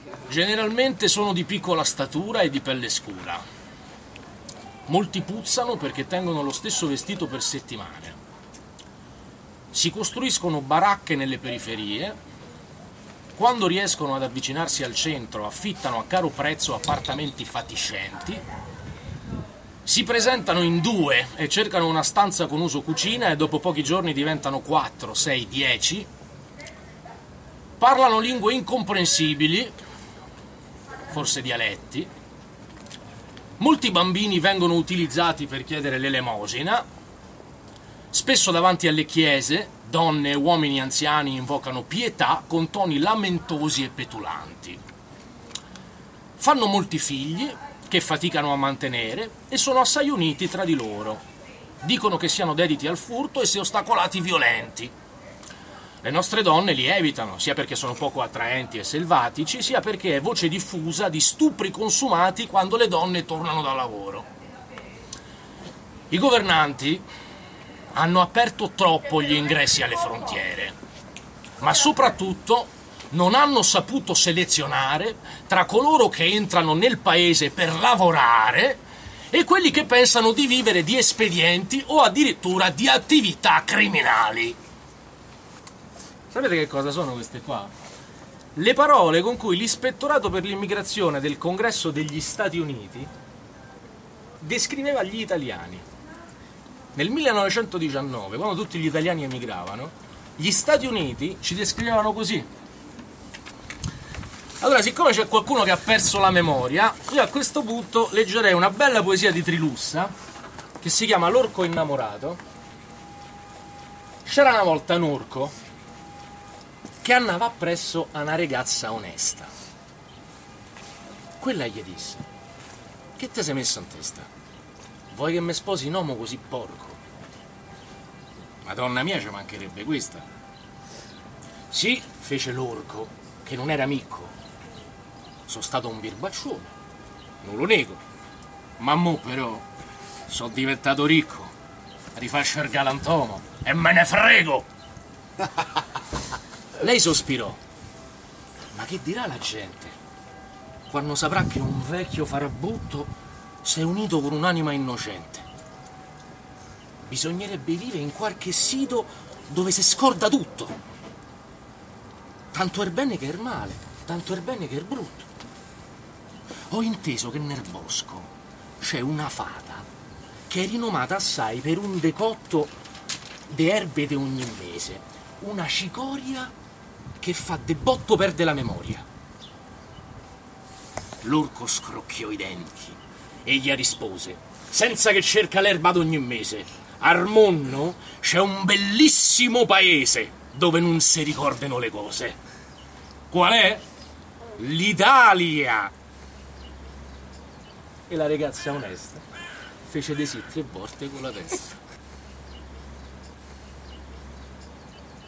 Generalmente sono di piccola statura e di pelle scura. Molti puzzano perché tengono lo stesso vestito per settimane. Si costruiscono baracche nelle periferie. Quando riescono ad avvicinarsi al centro, affittano a caro prezzo appartamenti fatiscenti. Si presentano in due e cercano una stanza con uso cucina e dopo pochi giorni diventano 4, 6, 10. Parlano lingue incomprensibili, forse dialetti. Molti bambini vengono utilizzati per chiedere l'elemosina. Spesso davanti alle chiese, donne e uomini anziani invocano pietà con toni lamentosi e petulanti. Fanno molti figli che faticano a mantenere e sono assai uniti tra di loro. Dicono che siano dediti al furto e se ostacolati violenti. Le nostre donne li evitano, sia perché sono poco attraenti e selvatici, sia perché è voce diffusa di stupri consumati quando le donne tornano dal lavoro. I governanti hanno aperto troppo gli ingressi alle frontiere, ma soprattutto non hanno saputo selezionare tra coloro che entrano nel paese per lavorare e quelli che pensano di vivere di espedienti o addirittura di attività criminali. Sapete che cosa sono queste qua? Le parole con cui l'Ispettorato per l'immigrazione del Congresso degli Stati Uniti descriveva gli italiani. Nel 1919, quando tutti gli italiani emigravano, gli Stati Uniti ci descrivevano così. Allora, siccome c'è qualcuno che ha perso la memoria, io a questo punto leggerei una bella poesia di Trilussa che si chiama L'orco innamorato. C'era una volta un orco che andava appresso a una ragazza onesta. Quella gli disse: che te sei messo in testa? Vuoi che mi sposi un uomo così porco? Madonna mia, ci mancherebbe questa. Sì, fece l'orco, che non era micco. Sono stato un birbaccione, non lo nego, ma mo però sono diventato ricco, rifaccio il galantomo e me ne frego. Lei sospirò: ma che dirà la gente quando saprà che un vecchio farabutto si è unito con un'anima innocente? Bisognerebbe vivere in qualche sito dove si scorda tutto. Tanto è bene che è male, tanto è bene che è brutto. Ho inteso che nel bosco c'è una fata che è rinomata assai per un decotto di erbe di ogni mese, una cicoria che fa de botto perde la memoria. L'orco scrocchiò i denti e gli rispose, senza che cerca l'erba d'ogni mese: al mondo c'è un bellissimo paese dove non si ricordano le cose. Qual è? L'Italia! E la ragazza onesta fece dei sì 3 volte con la testa.